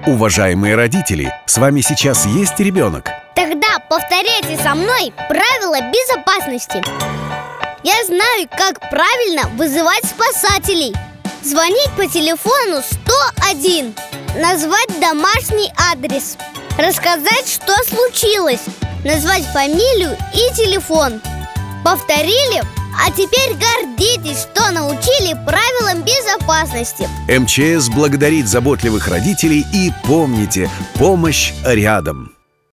Уважаемые родители, с вами сейчас есть ребенок? Тогда повторяйте со мной правила безопасности. Я знаю, как правильно вызывать спасателей. Звонить по телефону 101. Назвать домашний адрес. Рассказать, что случилось. Назвать фамилию и телефон. Повторили? А теперь гордитесь, что научили правилам безопасности. МЧС благодарит заботливых родителей и помните, помощь рядом.